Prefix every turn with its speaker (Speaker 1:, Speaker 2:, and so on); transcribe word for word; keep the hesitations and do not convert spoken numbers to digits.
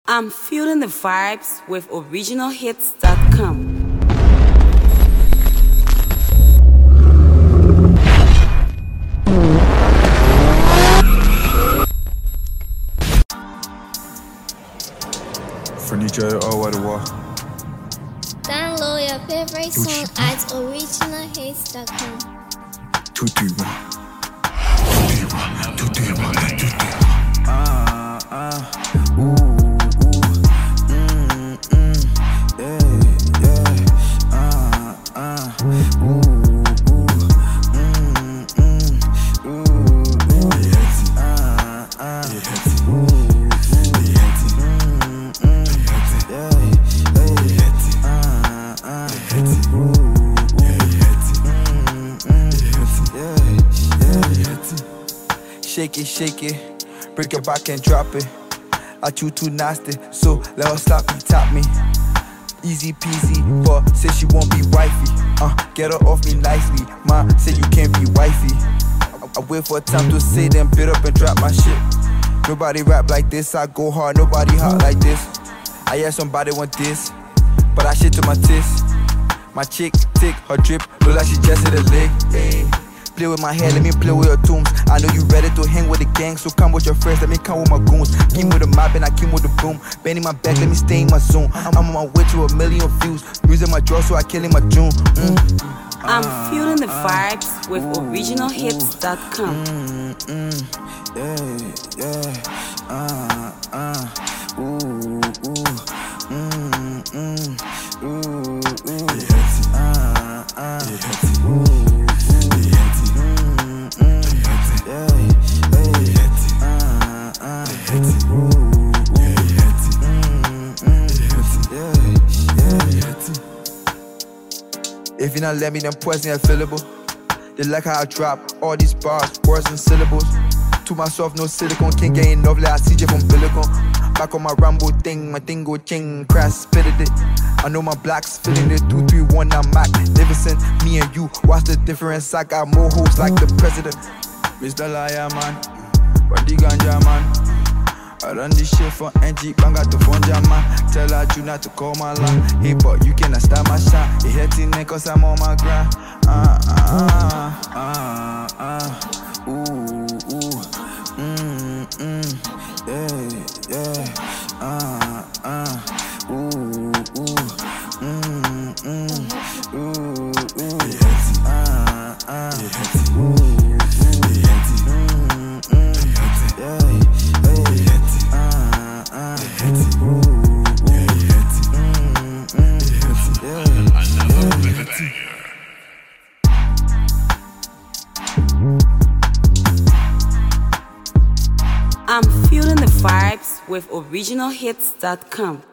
Speaker 1: I'm feeling the vibes with original hits dot com.
Speaker 2: Furniture, oh, what a war.
Speaker 3: Download your favorite song at original hits dot com.
Speaker 2: Two, three, one. Two, three, one. Two, three, one. Two, three, one. Uh, uh, ooh, ooh. Mm, mm, yeah, yeah. Uh, uh, ooh, ooh. Mm, mm, ooh, ooh. Uh, uh, ooh, ooh. Shake it, shake it, break it back and drop it. I chew too nasty, so let her slap me, tap me. Easy peasy, but say she won't be wifey. Uh, get her off me nicely, ma, say you can't be wifey. I, I wait for time to say then bit up and drop my shit. Nobody rap like this, I go hard, nobody hot like this. I hear somebody want this, but I shit to my tits. My chick, tick, her drip, look like she just hit a lick. Ay. Play with my hair, let me play with your tombs. I know you ready to hang with the gang, so come with your friends, let me come with my goons. Came with a mop and I came with a broom. Bending my back, let me stay in my zone. I'm on my way to a million views. Losing my jaw, so I kill in my June. Mm.
Speaker 1: I'm feeling the vibes with original hits dot com.
Speaker 2: Mm, mm, yeah, yeah. Uh, uh, ooh, ooh. Mm, mm, ooh, ooh. Uh, uh, ooh. If you not let me, then poison available. They like how I drop all these bars, words and syllables. To myself, no silicone, can't get enough like I C J from Billico. Back on my Rambo thing, my thing go ching, crash, spitted it. I know my blacks feeling it, two, three, one, I'm magnificent. Me and you, what's the difference? I got more hoes like the president. Mister Liar man, what the ganja man? I run this shit for N G, bang out the phone jam man. Tell her you not to call my line. Hey, but you cannot stop my shine. You hitting it cause I'm on my grind. Uh, uh, uh, uh, ooh, ooh, mm, mm, yeah, yeah, uh, uh, ooh, ooh, mm, mm, ooh, ooh, uh, uh, ooh, ooh, mm, mm, yeah.
Speaker 1: I'm feeling the vibes with original hits dot com.